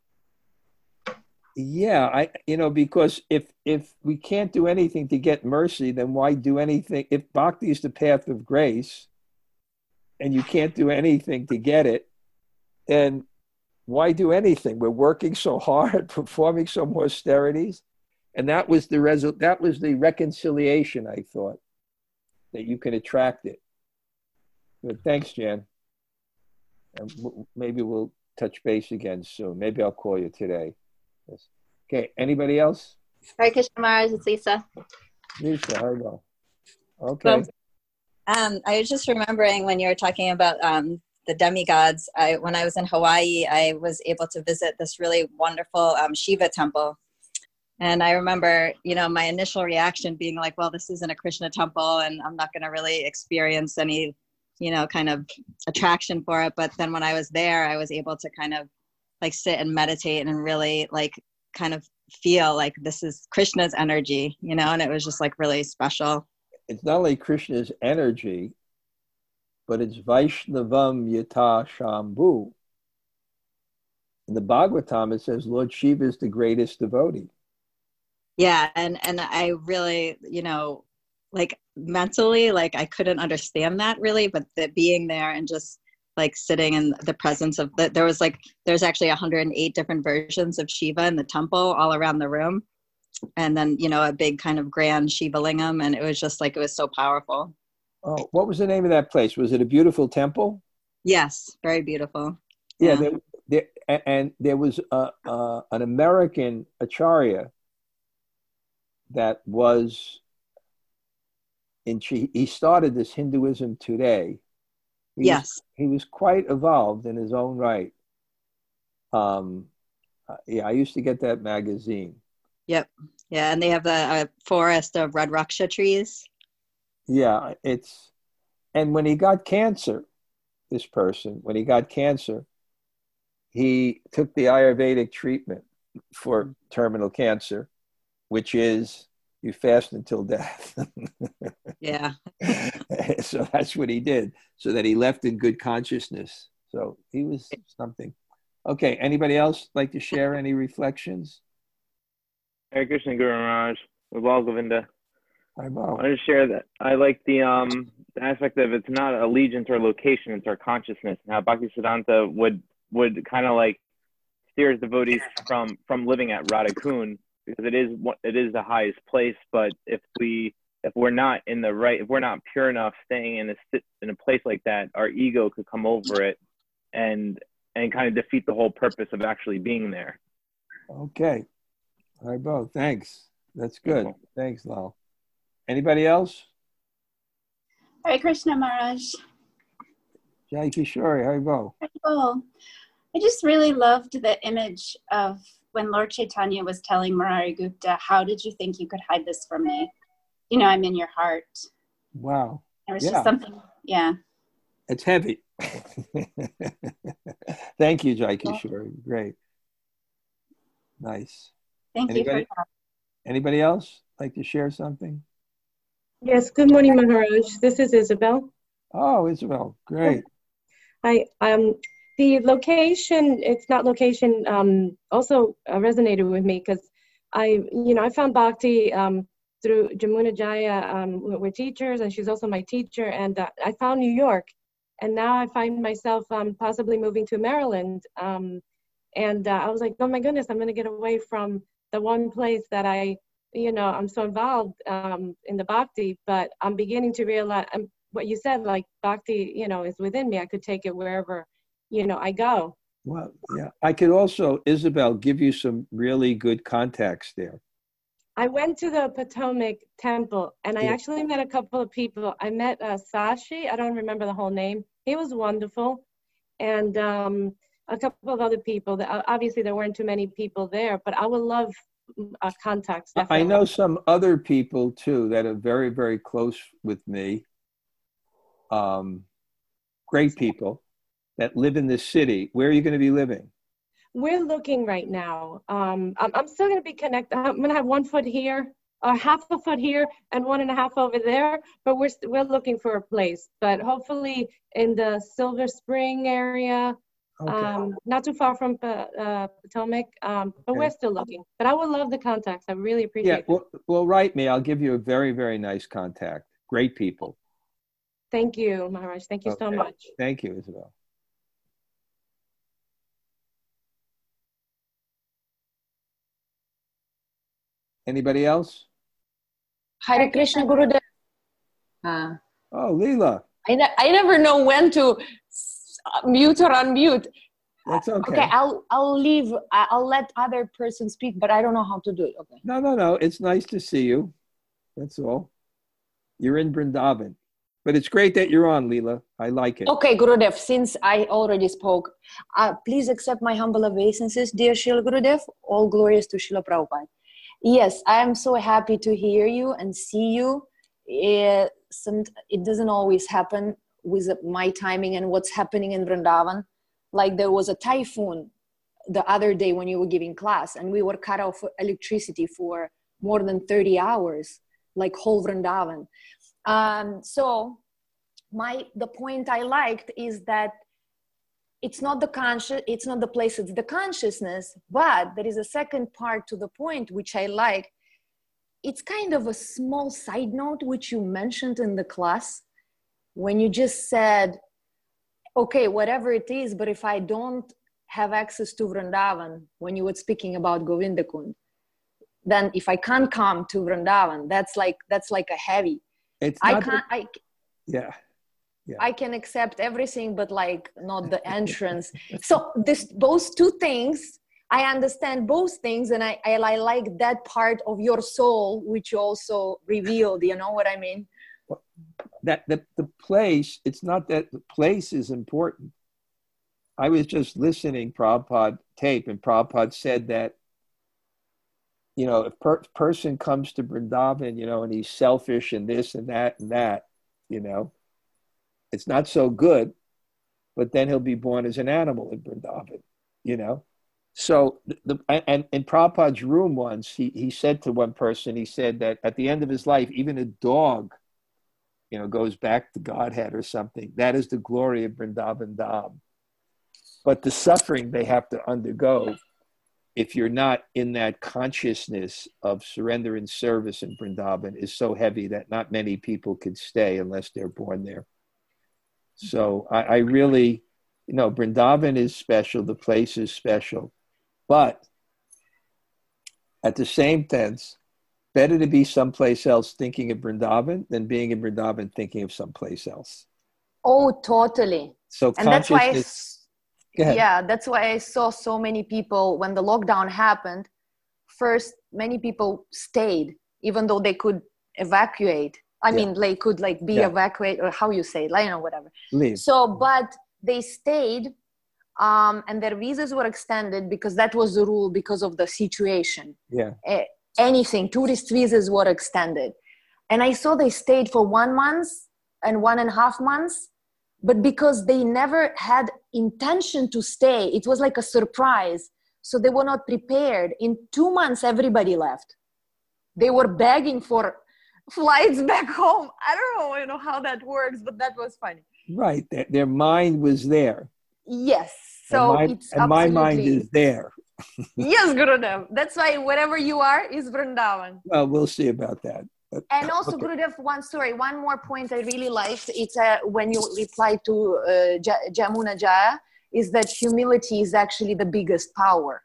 Yeah, because if we can't do anything to get mercy, then why do anything? If bhakti is the path of grace, and you can't do anything to get it, then why do anything? We're working so hard, performing some austerities, and that was the reconciliation. I thought that you can attract it. Good, thanks, Jan. And maybe we'll touch base again soon. Maybe I'll call you today. Yes. Okay, anybody else? Hare Krishna Maharaj, it's Lisa. Lisa, how you go? Okay. So, I was just remembering when you were talking about the demigods. When I was in Hawaii, I was able to visit this really wonderful Shiva temple. And I remember, my initial reaction being like, well, this isn't a Krishna temple and I'm not going to really experience any, kind of attraction for it. But then when I was there, I was able to kind of like sit and meditate and really like kind of feel like this is Krishna's energy, and it was just like really special. It's not only Krishna's energy, but it's Vaishnavam Yata Shambhu. In the Bhagavatam, it says Lord Shiva is the greatest devotee. Yeah, and I really, like mentally, like I couldn't understand that really, but that being there and just like sitting in the presence of there's actually 108 different versions of Shiva in the temple all around the room. And then, a big kind of grand Shiva lingam. And it was just like, it was so powerful. Oh, what was the name of that place? Was it a beautiful temple? Yes, very beautiful. Yeah, there was an American acharya that was he started this Hinduism Today. He was quite evolved in his own right. I used to get that magazine. Yep. Yeah, and they have the forest of red raksha trees. Yeah, and when he got cancer, he took the Ayurvedic treatment for terminal cancer, which is you fast until death. Yeah. So that's what he did, so that he left in good consciousness. So he was something. Okay, anybody else like to share any reflections? Hare Krishna Guru Maharaj, Vibal Govinda. I I want to share that I like the aspect of it's not allegiance or location, it's our consciousness, and how Bhaktisiddhanta would kind of like steer his devotees from living at Radhakund, because it is the highest place. But if we're not if we're not pure enough staying in a place like that, our ego could come over it and kind of defeat the whole purpose of actually being there. Okay. All right, Bo. Thanks. That's good. Thanks, Lal. Anybody else? Hare Krishna Maharaj. Jai Kishori, Hari Bo. Oh, I just really loved the image of when Lord Chaitanya was telling Murari Gupta, how did you think you could hide this from me? I'm in your heart. Wow. It was just something, yeah. It's heavy. Thank you, Jai Kishori. Great. Nice. Thank you for that. Anybody else like to share something? Yes, good morning, Maharaj. This is Isabel. Oh, Isabel, great. Hi. The location, it's not location, also resonated with me because I found Bhakti through Jamuna Jaya. We're teachers, and she's also my teacher. And I found New York, and now I find myself possibly moving to Maryland. And I was like, oh my goodness, I'm going to get away from the one place that I'm so involved in the Bhakti, but I'm beginning to realize what you said, like Bhakti, is within me. I could take it wherever, I go. Well, yeah. I could also, Isabel, give you some really good contacts there. I went to the Potomac Temple, and I actually met a couple of people. I met Sashi. I don't remember the whole name. He was wonderful. And a couple of other people. Obviously, there weren't too many people there, but I would love contacts. Definitely. I know some other people, too, that are very, very close with me. Great people that live in this city. Where are you going to be living? We're looking right now. I'm still going to be connected. I'm going to have 1 foot here, half a foot here, and 1.5 over there. But we're looking for a place. But hopefully in the Silver Spring area, okay. Not too far from Potomac. But we're still looking. But I would love the contacts. I really appreciate it. Well, write me. I'll give you a very, very nice contact. Great people. Thank you, Maharaj. Thank you so much. Thank you, Isabel. Anybody else? Hare Krishna Gurudev. Oh, Leela. I never know when to mute or unmute. That's okay. Okay, I'll leave. I'll let other person speak, but I don't know how to do it. Okay. No. It's nice to see you. That's all. You're in Vrindavan. But it's great that you're on, Leela. I like it. Okay, Gurudev, since I already spoke, please accept my humble obeisances, dear Srila Gurudev. All glories to Srila Prabhupada. Yes, I am so happy to hear you and see you. It doesn't always happen with my timing and what's happening in Vrindavan. Like there was a typhoon the other day when you were giving class, and we were cut off electricity for more than 30 hours, like whole Vrindavan. So the point I liked is that it's not the place, it's the consciousness, but there is a second part to the point, which I like. It's kind of a small side note, which you mentioned in the class when you just said, okay, whatever it is, but if I don't have access to Vrindavan, when you were speaking about Govindakund, then if I can't come to Vrindavan, that's like a heavy. I can accept everything, but like not the entrance. So those two things, I understand both things, and I like that part of your soul, which you also revealed. You know what I mean? That the place, it's not that the place is important. I was just listening Prabhupada tape, and Prabhupada said that, you know, if person comes to Vrindavan, you know, and he's selfish and this and that, you know, it's not so good, but then he'll be born as an animal in Vrindavan, you know. So, and in Prabhupada's room once, he said to one person, he said that at the end of his life, even a dog, you know, goes back to Godhead or something. That is the glory of Vrindavan Dham. But the suffering they have to undergo, if you're not in that consciousness of surrender and service in Vrindavan, is so heavy that not many people could stay unless they're born there. So I really, you know, Vrindavan is special, the place is special, but at the same sense, better to be someplace else thinking of Vrindavan than being in Vrindavan thinking of someplace else. Oh, totally. So and that's why that's why I saw so many people when the lockdown happened. First, many people stayed, even though they could evacuate. I mean, they could like be evacuated, or how you say it, you know, whatever. Leave. So, but they stayed, and their visas were extended because that was the rule because of the situation. Yeah. Anything, tourist visas were extended. And I saw they stayed for 1 month and 1.5 months, but because they never had intention to stay, it was like a surprise. So they were not prepared. In 2 months, everybody left. They were begging for flights back home. I don't know, you know, how that works, but that was funny. Right. Their mind was there. Yes. So my mind is there. Yes, Gurudev. That's why wherever you are is Vrindavan. Well, we'll see about that. But, and also, okay. Gurudev, one more point I really liked. It's when you reply to Jamuna Jaya, is that humility is actually the biggest power.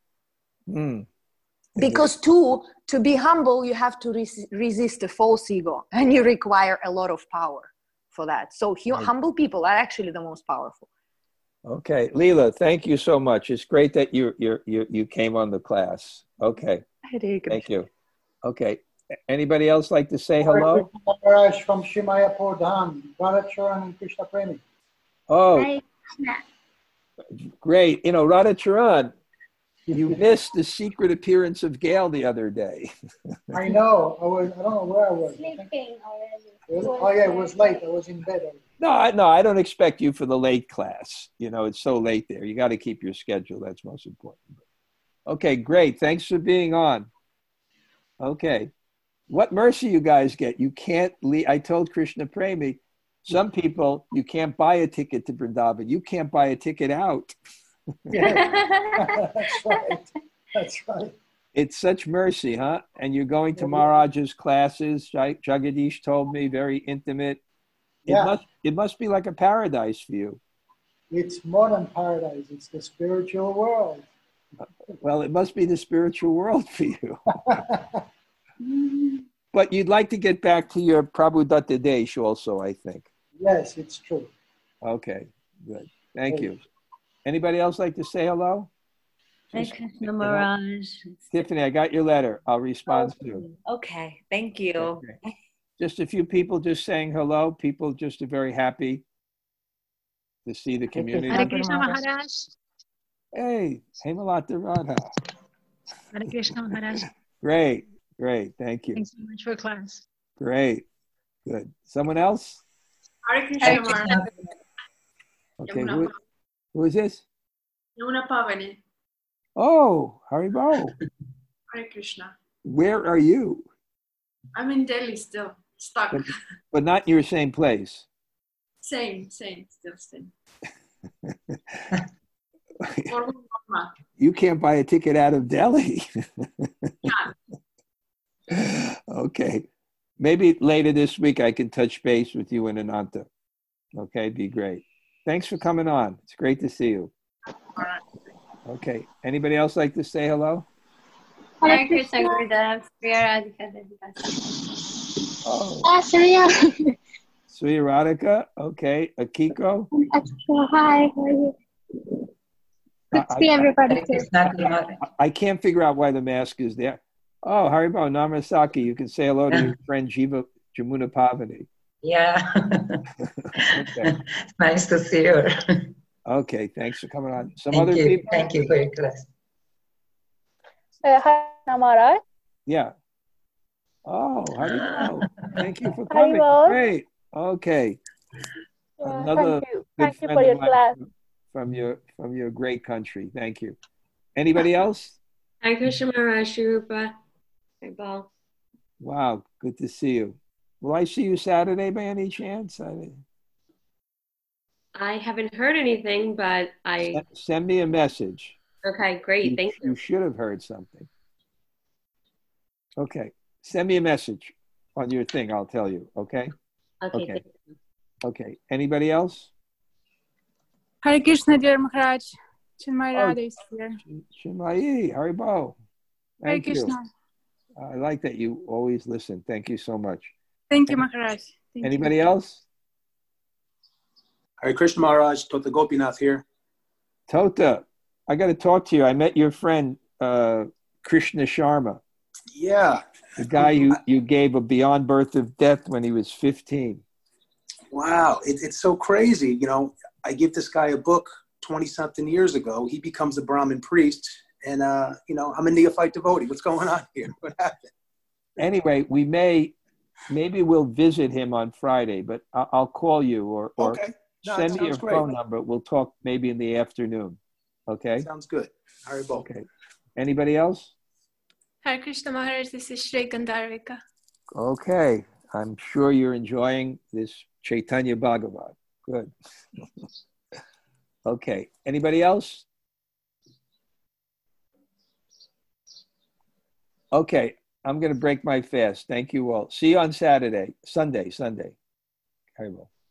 Because to be humble, you have to resist a false ego, and you require a lot of power for that. So humble people are actually the most powerful. Okay, Leela, thank you so much. It's great that you came on the class. Okay, thank you. Okay, anybody else like to say hello? Maharaj from Shimaya Pradhan, Radhacharan and Krishna Premi. Oh, great. You know, Radhacharan, you missed the secret appearance of Gail the other day. I know. I don't know where I was. Sleeping already. It was late. I was in bed already. No, I don't expect you for the late class. You know, it's so late there. You got to keep your schedule. That's most important. Okay, great. Thanks for being on. Okay. What mercy you guys get. You can't leave. I told Krishna Premi, some people, you can't buy a ticket to Vrindavan. You can't buy a ticket out. Yeah. That's right. That's right. It's such mercy, huh? And you're going to Maharaj's classes, right? Jagadish told me, very intimate. It must be like a paradise for you. It's more than paradise. It's the spiritual world. Well, it must be the spiritual world for you. But you'd like to get back to your Prabhu Datta Desh also, I think. Yes, it's true. Okay, good. Thank you. Anybody else like to say hello? Hi, Krishna Maharaj. Tiffany, I got your letter. I'll respond soon. Okay, thank you. Okay. Just a few people just saying hello. People just are very happy to see the community. Hare Krishna Maharaj. Hey, Hemalata Radha. Hare Krishna Maharaj. Great, great. Thank you. Thanks so much for class. Great, good. Someone else? Hare Krishna Maharaj. Okay, who is this? Yamuna Pavani. Oh, Haribo. Hare Krishna. Where are you? I'm in Delhi still, stuck. But not in your same place. Same, still same. You can't buy a ticket out of Delhi. Yeah. Okay. Maybe later this week I can touch base with you in Ananta. Okay, be great. Thanks for coming on. It's great to see you. All right. Okay. Anybody else like to say hello? Hare Krishna Gurudev. Priya Radhika Oh. Surya. Surya Radhika. Okay. Akiko. Hi, how are you? Good to see everybody too. I can't figure out why the mask is there. Oh, Haribo Namasaki, you can say hello to your friend Jamuna Pavani. Yeah. Okay. Nice to see you. Okay, thanks for coming on. Some Thank other you. people? Thank you for your class. Hi, Namara. Yeah. Oh, Haribo. Thank you for Haribo. coming. Great. Okay. Another thank you. good Thank you friend for your of mine class. from your great country. Thank you. Anybody else? Hare Krishna Maharaj, Rupa. Ball. Wow, good to see you. Will I see you Saturday by any chance? I haven't heard anything, but Send me a message. Okay, great. Thank you. You should have heard something. Okay. Send me a message on your thing. I'll tell you. Okay? Okay. Thank you. Okay. Anybody else? Hare Krishna, dear Maharaj. Chinmay Radha is here. Chinmayi, Haribo. Hare Thank you. Krishna. I like that you always listen. Thank you so much. Thank you, Maharaj. Thank Anybody you. else? Hare Krishna Maharaj, Tota Gopinath here. Tota, I got to talk to you. I met your friend, Krishna Sharma. Yeah. The guy you gave a Beyond Birth of Death when he was 15. Wow. It's so crazy. You know, I give this guy a book 20-something years ago. He becomes a Brahmin priest. And, you know, I'm a neophyte devotee. What's going on here? What happened? Anyway, maybe we'll visit him on Friday, but I'll call you or Okay. No, send me your great. phone number. We'll talk maybe in the afternoon. Okay? Sounds good. Haribo. Okay. Anybody else? Hare Krishna Maharaj, this is Shri Gandharvika. Okay. I'm sure you're enjoying this Chaitanya Bhagavat. Good. Okay. Anybody else? Okay. I'm going to break my fast. Thank you all. See you on Sunday. Haribo.